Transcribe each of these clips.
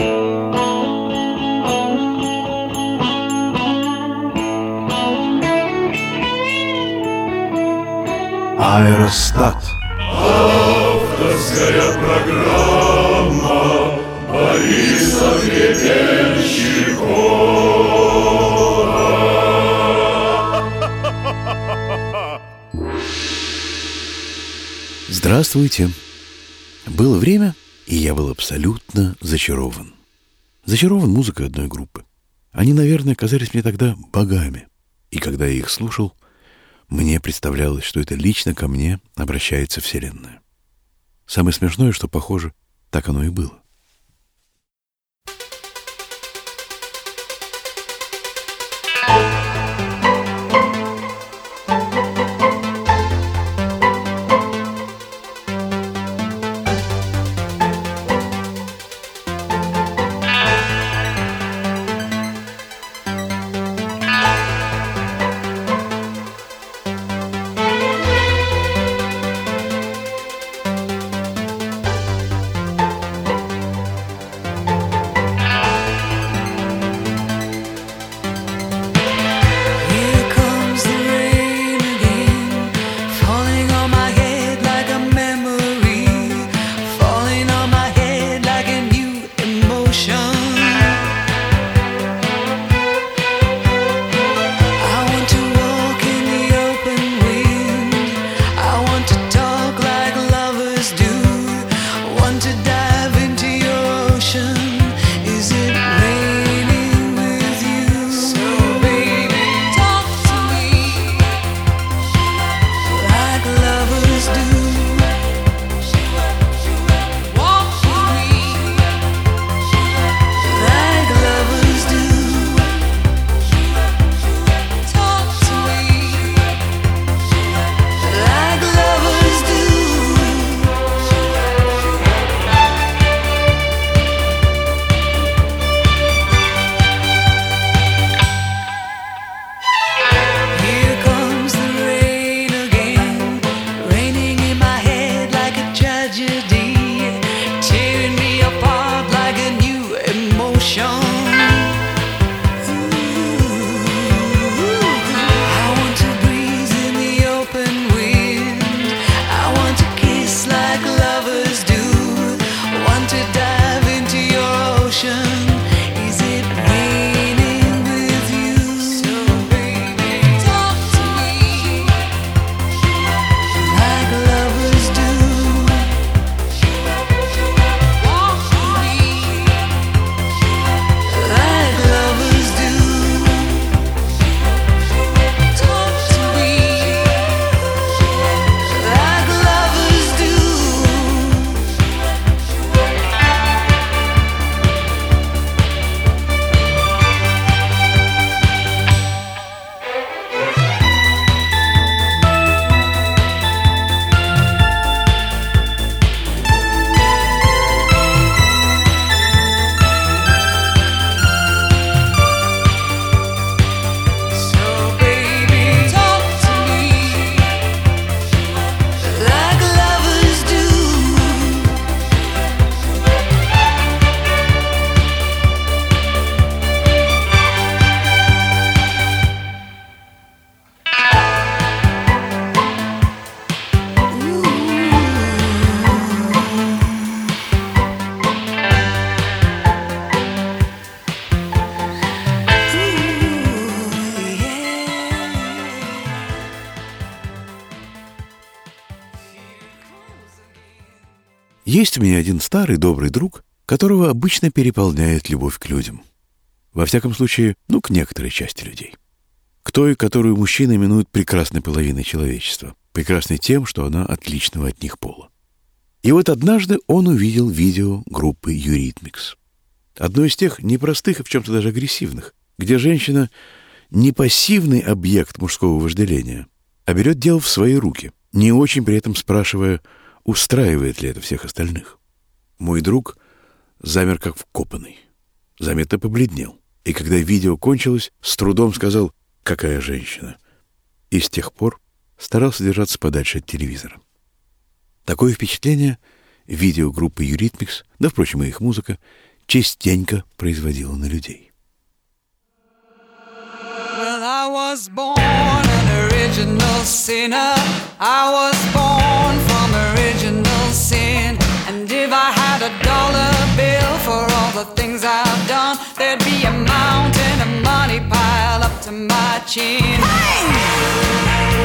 Аэростат. Авторская программа Бориса Гребенщикова. Здравствуйте. Было время, и я был абсолютно зачарован. Зачарован музыкой одной группы. Они, наверное, казались мне тогда богами. И когда я их слушал, мне представлялось, что это лично ко мне обращается Вселенная. Самое смешное, что, похоже, так оно и было. Есть у меня один старый добрый друг, которого обычно переполняет любовь к людям. Во всяком случае, к некоторой части людей. К той, которую мужчины именуют прекрасной половиной человечества. Прекрасной тем, что она отличного от них пола. И вот однажды он увидел видео группы Eurythmics. Одно из тех непростых и в чем-то даже агрессивных, где женщина не пассивный объект мужского вожделения, а берет дело в свои руки, не очень при этом спрашивая, устраивает ли это всех остальных. Мой друг замер как вкопанный, заметно побледнел, и когда видео кончилось, с трудом сказал: «Какая женщина!» И с тех пор старался держаться подальше от телевизора. Такое впечатление видео группы Eurythmics, да, впрочем, и их музыка, частенько производила на людей. Well, I was born an original sinner. I was born from original sin. And if I had a dollar bill for all the things I've done, there'd be a mountain of money piled up to my chin. Hey!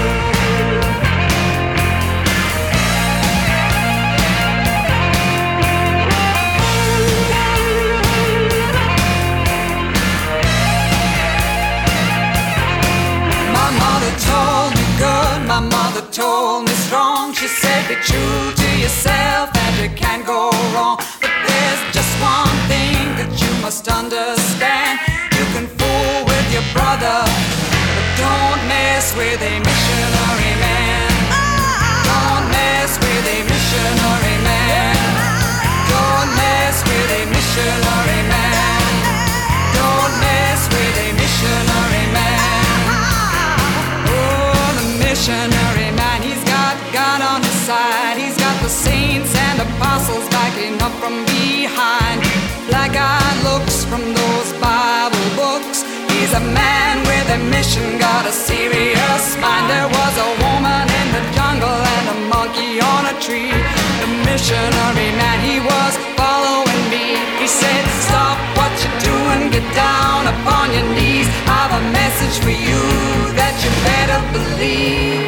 My mother told me strong. She said, be true to yourself and you can't go wrong. But there's just one thing that you must understand. You can fool with your brother, but don't mess with a missionary man. Don't mess with a missionary man. Don't mess with a missionary man. Don't mess with a missionary man. Missionary man, he's got God on his side. He's got the saints and apostles backing up from behind. Black-eyed looks from those Bible books. He's a man with a mission, got a serious mind. There was a woman in the jungle and a monkey on a tree. The missionary man, he was following me. He said, stop what you're doing, get down upon your knees. I've a message for you that you better believe.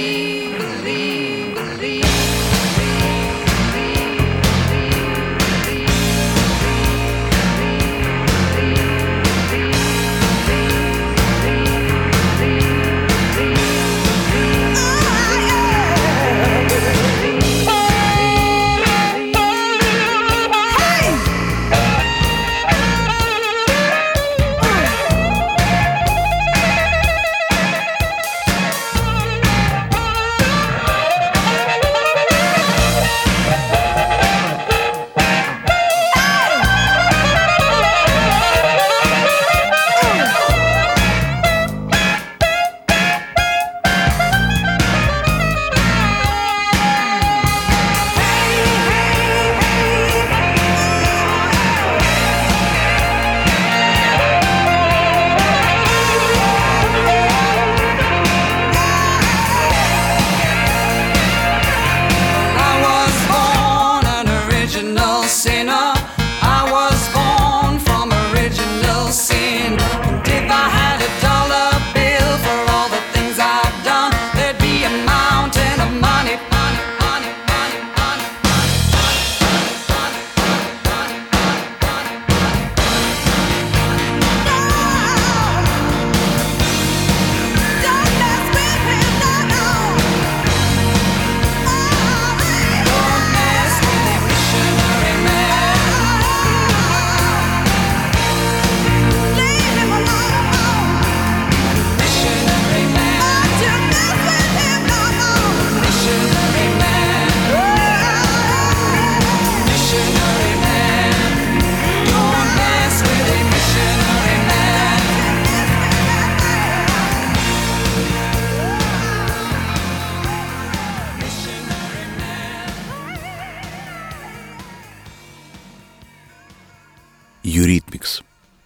Юритмикс.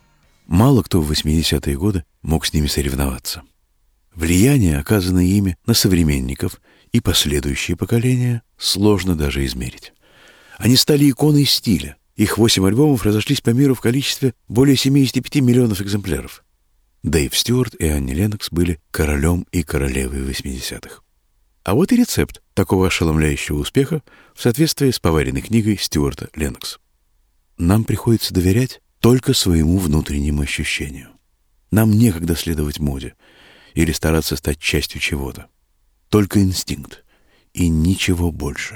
Мало кто в 80-е годы мог с ними соревноваться. Влияние, оказанное ими на современников и последующие поколения, сложно даже измерить. Они стали иконой стиля. Их 8 альбомов разошлись по миру в количестве более 75 миллионов экземпляров. Дэйв Стюарт и Анни Леннокс были королем и королевой 80-х. А вот и рецепт такого ошеломляющего успеха в соответствии с поваренной книгой Стюарта Леннокс. Нам приходится доверять только своему внутреннему ощущению. Нам некогда следовать моде или стараться стать частью чего-то. Только инстинкт и ничего больше.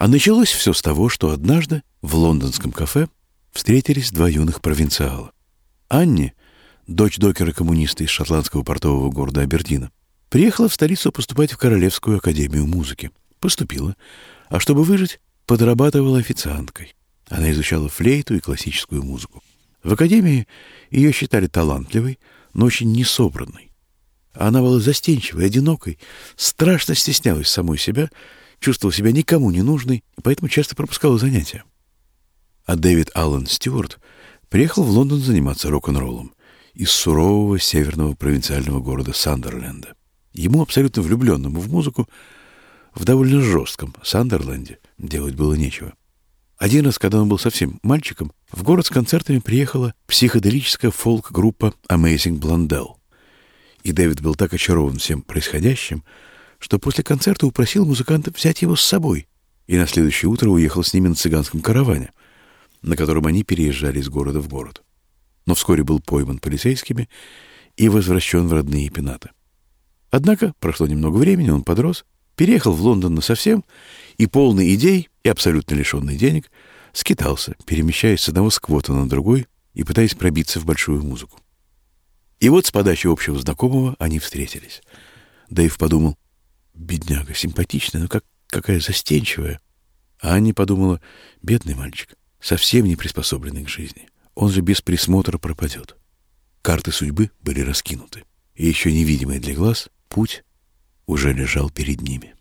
А началось все с того, что однажды в лондонском кафе встретились два юных провинциала. Анни, дочь докера-коммуниста из шотландского портового города Абердина, приехала в столицу поступать в Королевскую академию музыки. Поступила, а чтобы выжить, подрабатывала официанткой. Она изучала флейту и классическую музыку. В академии ее считали талантливой, но очень несобранной. Она была застенчивой, одинокой, страшно стеснялась самой себя, чувствовала себя никому не нужной и поэтому часто пропускала занятия. А Дэвид Аллен Стюарт приехал в Лондон заниматься рок-н-роллом из сурового северного провинциального города Сандерленда. Ему, абсолютно влюбленному в музыку, в довольно жестком Сандерленде делать было нечего. Один раз, когда он был совсем мальчиком, в город с концертами приехала психоделическая фолк-группа Amazing Blondell. И Дэвид был так очарован всем происходящим, что после концерта упросил музыкантов взять его с собой, и на следующее утро уехал с ними на цыганском караване, на котором они переезжали из города в город. Но вскоре был пойман полицейскими и возвращен в родные пенаты. Однако прошло немного времени, он подрос, переехал в Лондон насовсем и, полный идей и абсолютно лишенный денег, скитался, перемещаясь с одного сквота на другой и пытаясь пробиться в большую музыку. И вот с подачи общего знакомого они встретились. Дэйв подумал: бедняга, симпатичная, но какая застенчивая. А Анни подумала: бедный мальчик, совсем не приспособленный к жизни. Он же без присмотра пропадет. Карты судьбы были раскинуты, и еще невидимый для глаз путь уже лежал перед ними.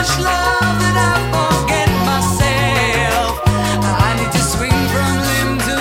Love that I forget myself. I need to swing from limb to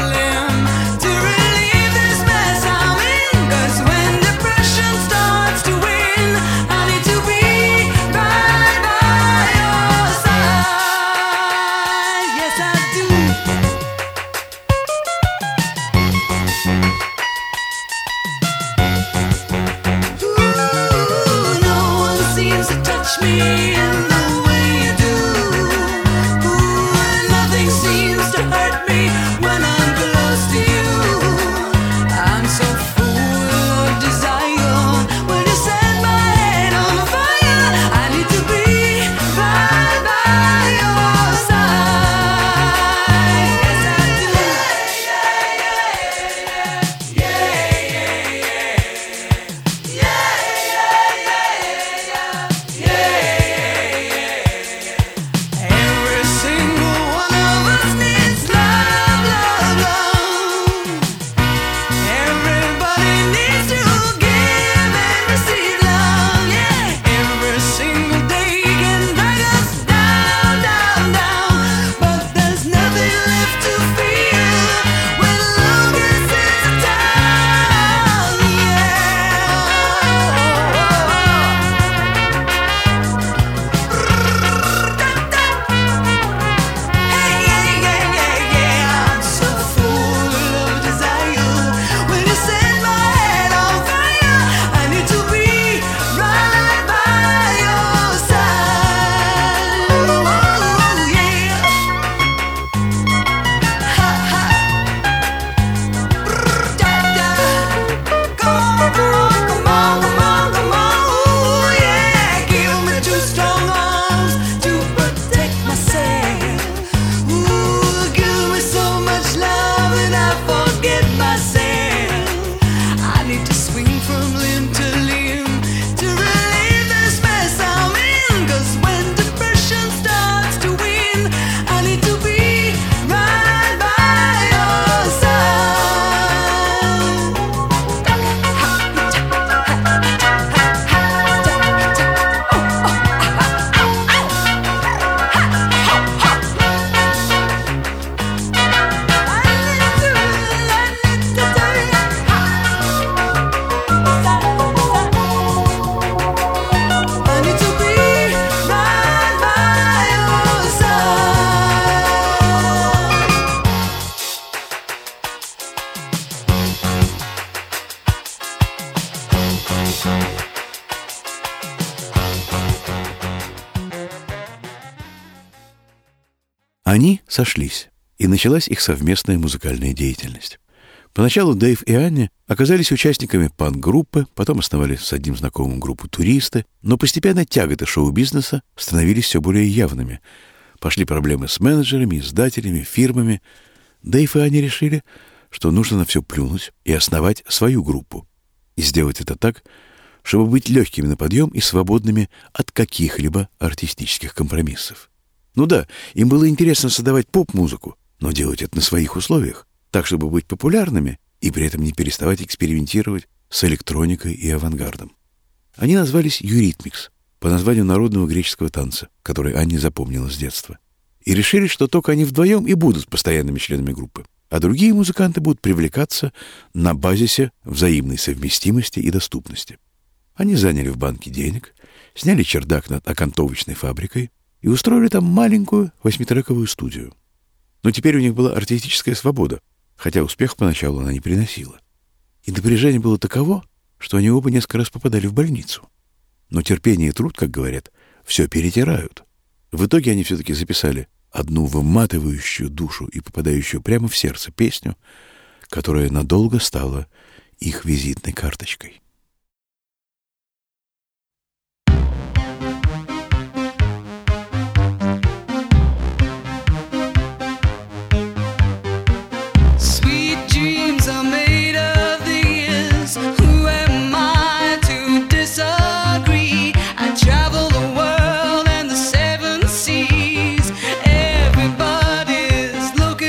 Они сошлись, и началась их совместная музыкальная деятельность. Поначалу Дэйв и Анни оказались участниками панк-группы, потом основали с одним знакомым группу «Туристы», но постепенно тяготы шоу-бизнеса становились все более явными. Пошли проблемы с менеджерами, издателями, фирмами. Дэйв и Анни решили, что нужно на все плюнуть и основать свою группу. И сделать это так, чтобы быть легкими на подъем и свободными от каких-либо артистических компромиссов. Ну да, им было интересно создавать поп-музыку, но делать это на своих условиях, так, чтобы быть популярными и при этом не переставать экспериментировать с электроникой и авангардом. Они назвались «Юритмикс» по названию народного греческого танца, который Анни запомнила с детства. И решили, что только они вдвоем и будут постоянными членами группы, а другие музыканты будут привлекаться на базисе взаимной совместимости и доступности. Они заняли в банке денег, сняли чердак над окантовочной фабрикой и устроили там маленькую 8-трековую студию. Но теперь у них была артистическая свобода, хотя успех поначалу она не приносила. И напряжение было таково, что они оба несколько раз попадали в больницу. Но терпение и труд, как говорят, все перетирают. В итоге они все-таки записали одну выматывающую душу и попадающую прямо в сердце песню, которая надолго стала их визитной карточкой.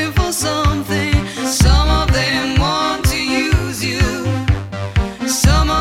Some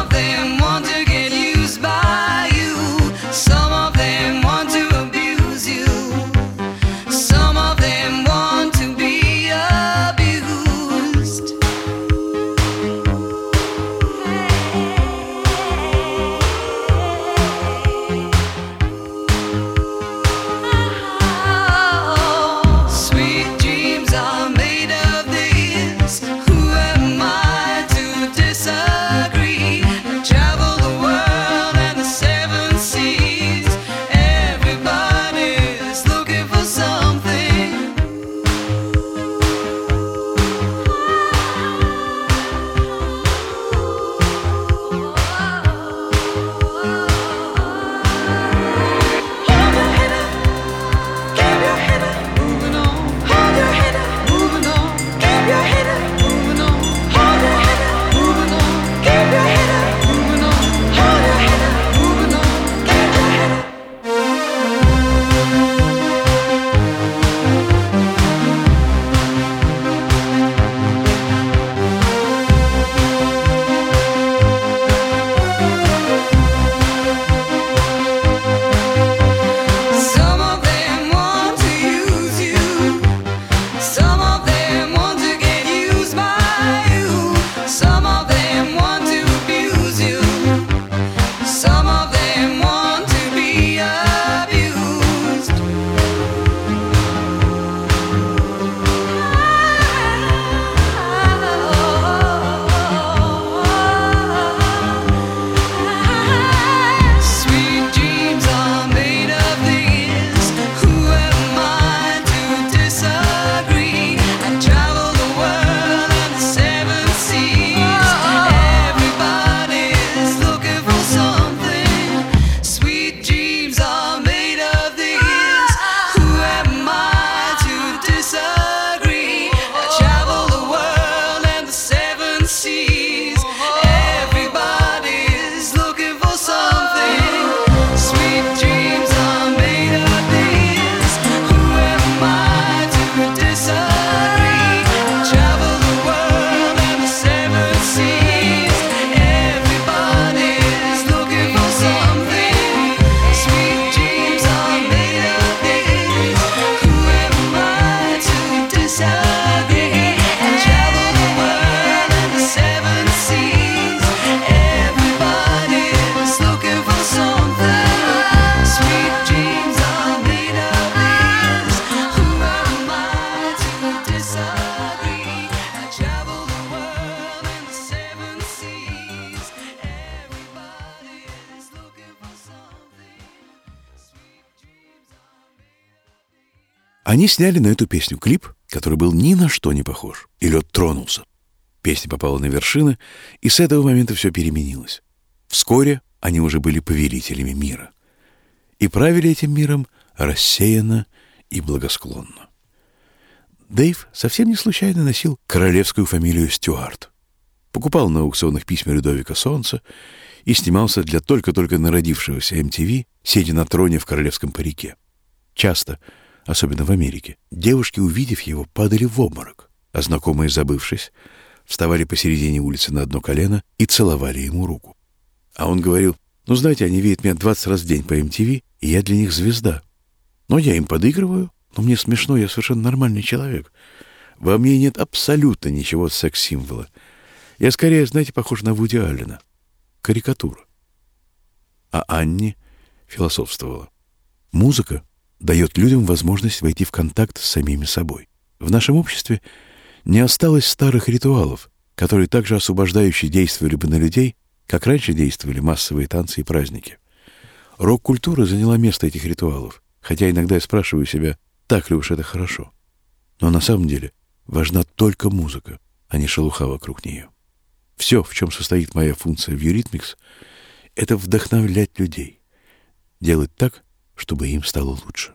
Они сняли на эту песню клип, который был ни на что не похож, и лед тронулся. Песня попала на вершины, и с этого момента все переменилось. Вскоре они уже были повелителями мира. И правили этим миром рассеянно и благосклонно. Дэйв совсем не случайно носил королевскую фамилию Стюарт. Покупал на аукционных письма Людовика Солнца и снимался для только-только народившегося MTV, сидя на троне в королевском парике. Часто, особенно в Америке, девушки, увидев его, падали в обморок, а знакомые, забывшись, вставали посередине улицы на одно колено и целовали ему руку. А он говорил: «Ну, знаете, они видят меня 20 раз в день по MTV, и я для них звезда. Но я им подыгрываю, но мне смешно, я совершенно нормальный человек. Во мне нет абсолютно ничего секс-символа. Я скорее, знаете, похож на Вуди Аллена. Карикатура». А Анни философствовала: музыка дает людям возможность войти в контакт с самими собой. В нашем обществе не осталось старых ритуалов, которые так же освобождающе действовали бы на людей, как раньше действовали массовые танцы и праздники. Рок-культура заняла место этих ритуалов, хотя иногда я спрашиваю себя, так ли уж это хорошо. Но на самом деле важна только музыка, а не шелуха вокруг нее. Все, в чем состоит моя функция в Eurythmics, это вдохновлять людей, делать так, чтобы им стало лучше.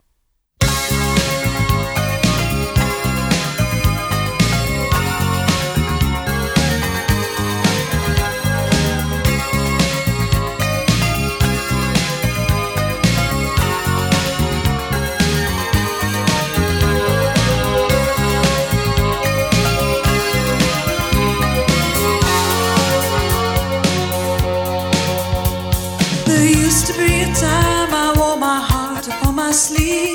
There used to be a time I wore my heart upon my sleeve.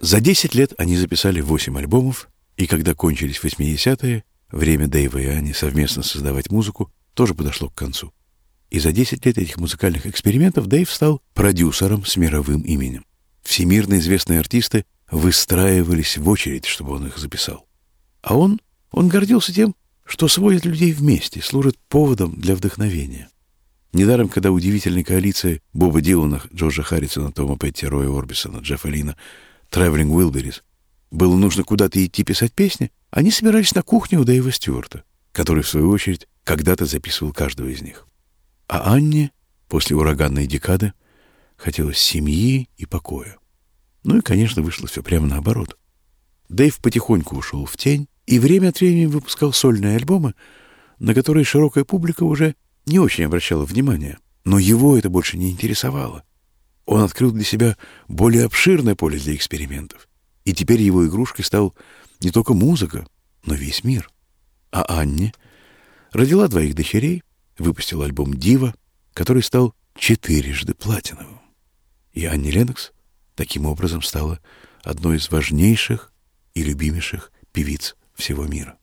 За 10 лет они записали 8 альбомов, и когда кончились 80-е, время Дэйва и Анни совместно создавать музыку тоже подошло к концу. И за 10 лет этих музыкальных экспериментов Дэйв стал продюсером с мировым именем. Всемирно известные артисты выстраивались в очередь, чтобы он их записал. А он гордился тем, что сводит людей вместе, служит поводом для вдохновения. Недаром, когда удивительной коалиции Боба Дилана, Джорджа Харрисона, Тома Петти, Роя Орбисона, Джеффа Лина, Traveling Wilburys было нужно куда-то идти писать песни, они собирались на кухне у Дэйва Стюарта, который, в свою очередь, когда-то записывал каждого из них. А Анне после ураганной декады хотелось семьи и покоя. Ну и, конечно, вышло все прямо наоборот. Дэйв потихоньку ушел в тень и время от времени выпускал сольные альбомы, на которые широкая публика уже не очень обращала внимания. Но его это больше не интересовало. Он открыл для себя более обширное поле для экспериментов. И теперь его игрушкой стал не только музыка, но весь мир. А Анне родила 2 дочерей, выпустила альбом «Дива», который стал 4-жды платиновым. И Анни Леннокс таким образом стала одной из важнейших и любимейших певиц всего мира.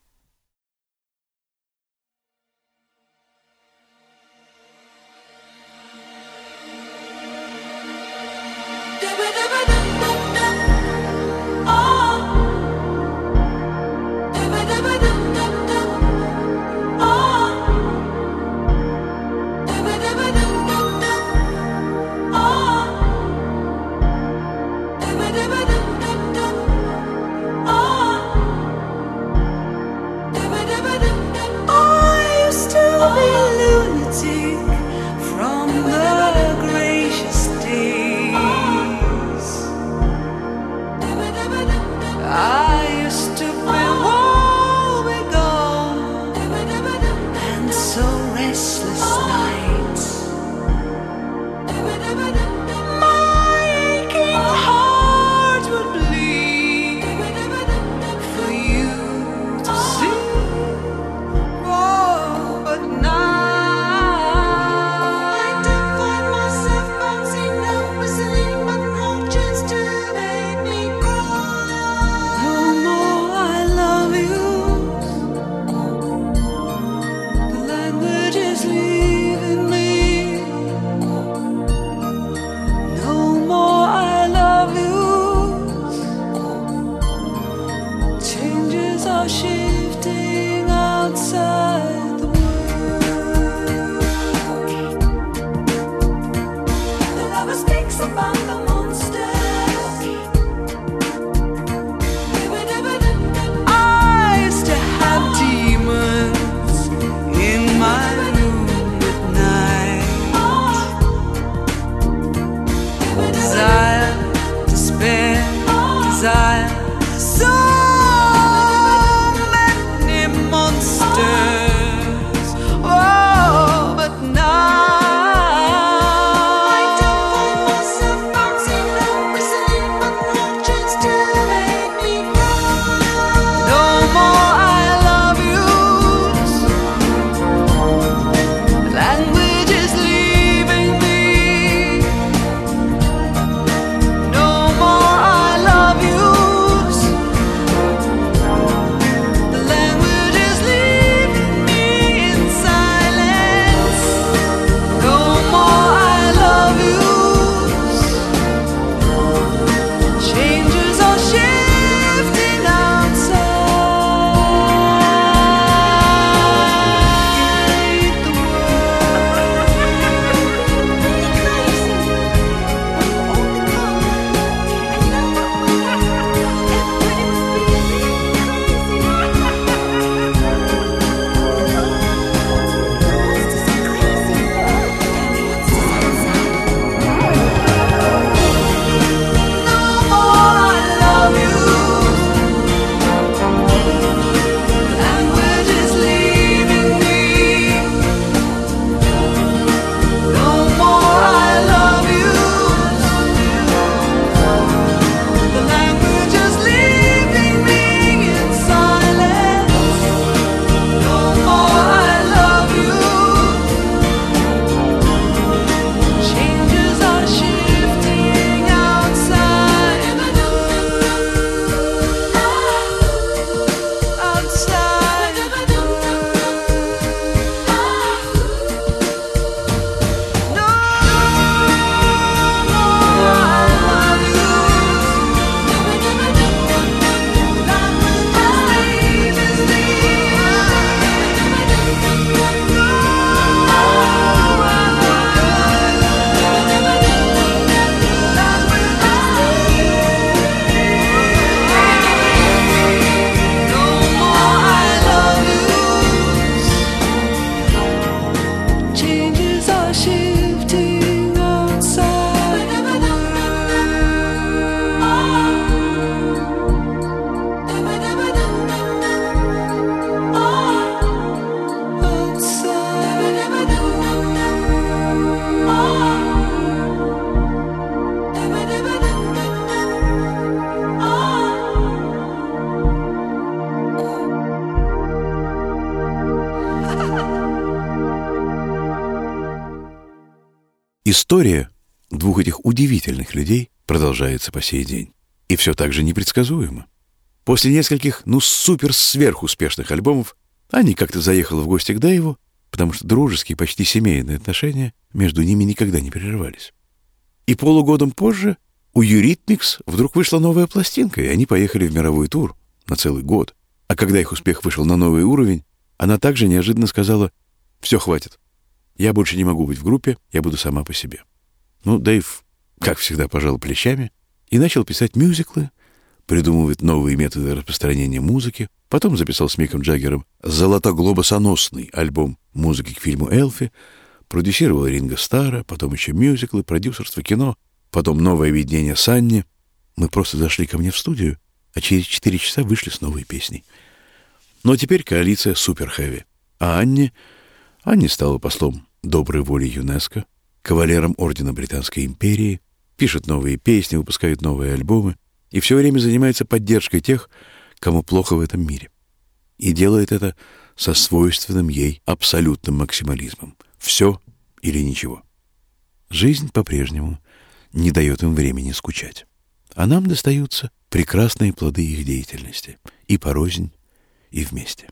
История двух этих удивительных людей продолжается по сей день. И все так же непредсказуемо. После нескольких, супер-сверхуспешных альбомов Анни как-то заехала в гости к Дэйву, потому что дружеские, почти семейные отношения между ними никогда не прерывались. И полугодом позже у Eurythmics вдруг вышла новая пластинка, и они поехали в мировой тур на целый год. А когда их успех вышел на новый уровень, она также неожиданно сказала: «Все, хватит. Я больше не могу быть в группе, я буду сама по себе». Дэйв, как всегда, пожал плечами и начал писать мюзиклы, придумывать новые методы распространения музыки, потом записал с Миком Джаггером золотоглобусоносный альбом музыки к фильму «Элфи», продюсировал Ринго Старра, потом еще мюзиклы, продюсерство, кино, потом новое видение с Анни. Мы просто зашли ко мне в студию, а через 4 часа вышли с новой песней. Но теперь коалиция супер-хэви. А Анни стала послом доброй воли ЮНЕСКО, кавалером Ордена Британской империи, пишет новые песни, выпускает новые альбомы и все время занимается поддержкой тех, кому плохо в этом мире. И делает это со свойственным ей абсолютным максимализмом. Все или ничего. Жизнь по-прежнему не дает им времени скучать. А нам достаются прекрасные плоды их деятельности. И порознь, и вместе.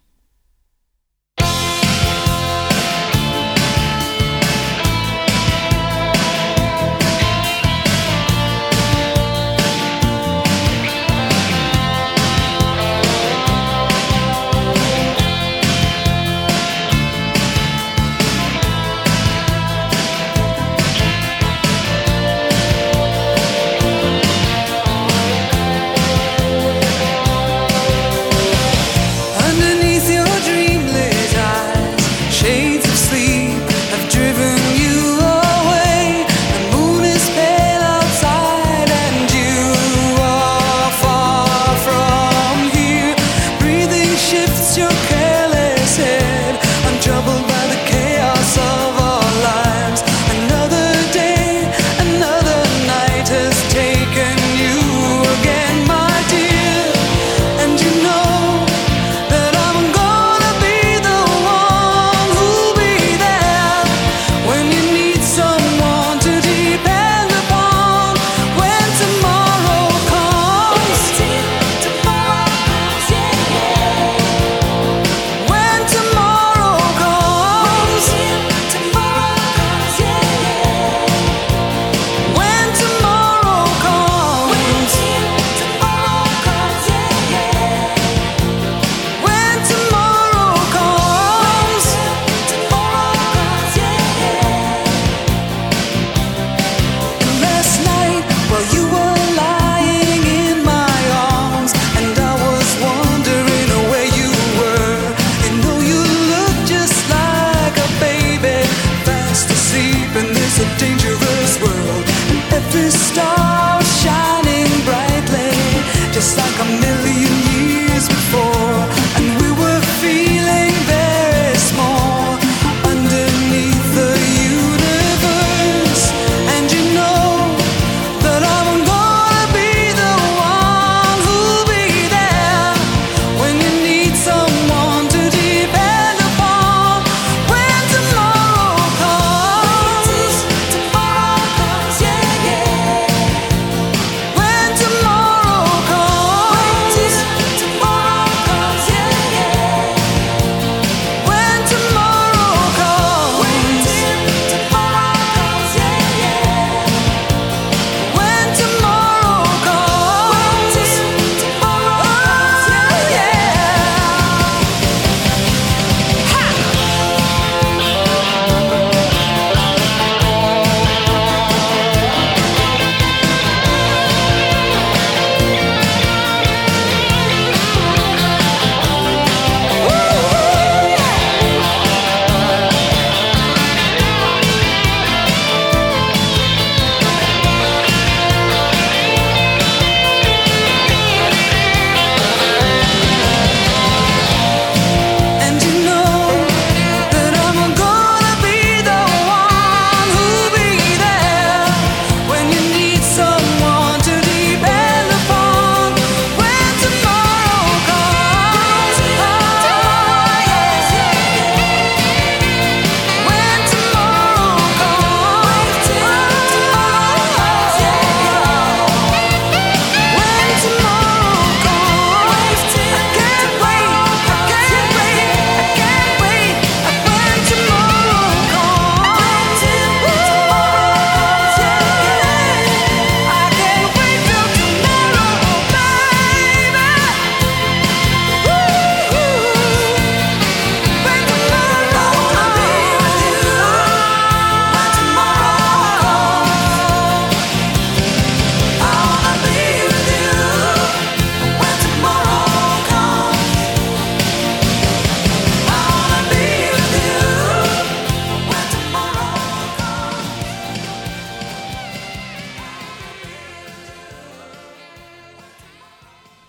Underneath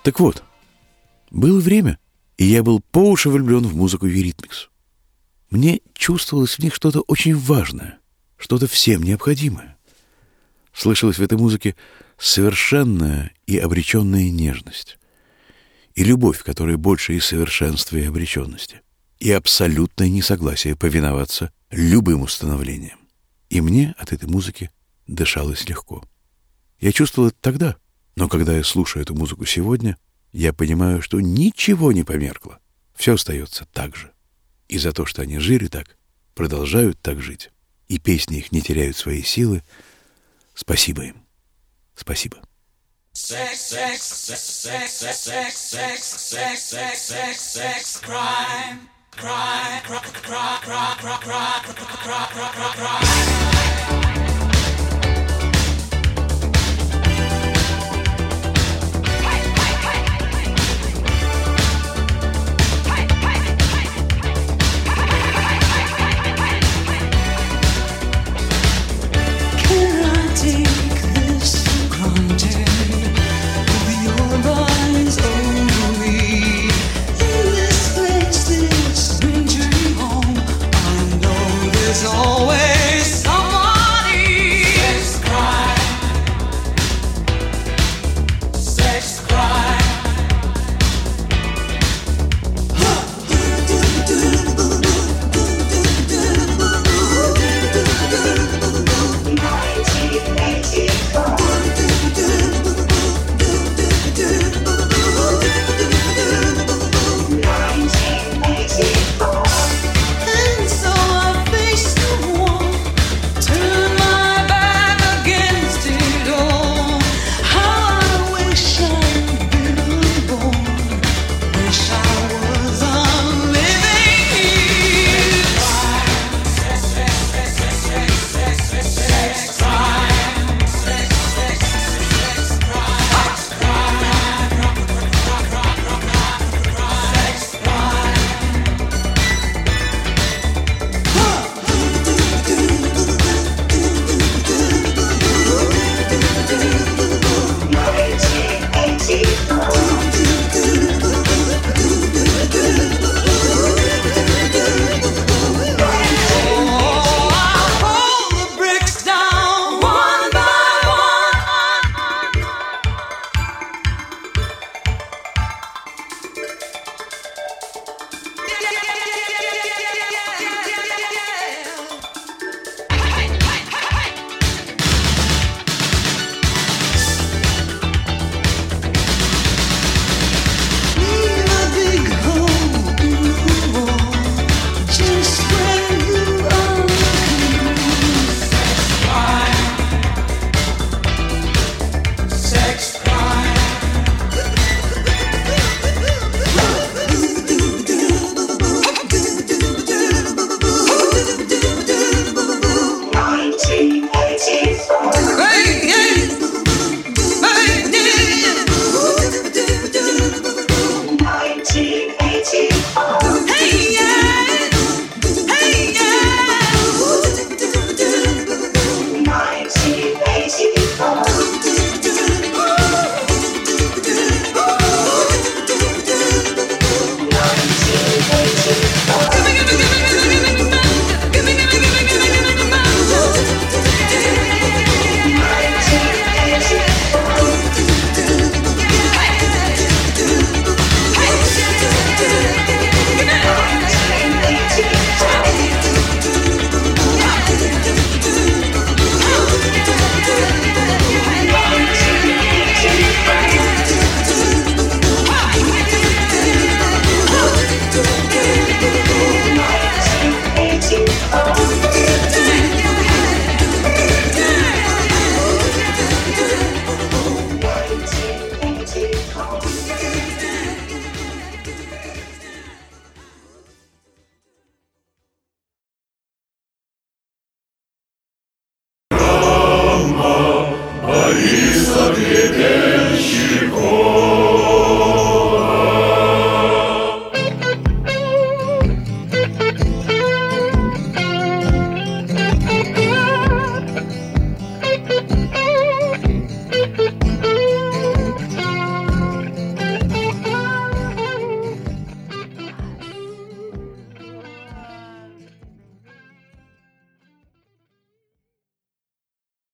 Так вот, было время, и я был по уши влюблен в музыку Eurythmics. Мне чувствовалось в них что-то очень важное, что-то всем необходимое. Слышалась в этой музыке совершенная и обреченная нежность, и любовь, которая больше и совершенства, и обреченности, и абсолютное несогласие повиноваться любым установлениям. И мне от этой музыки дышалось легко. Я чувствовал это тогда, но когда я слушаю эту музыку сегодня, я понимаю, что ничего не померкло. Все остается так же. И за то, что они жили так, продолжают так жить, и песни их не теряют своей силы, спасибо им. Спасибо. Бориса Гребенщикова.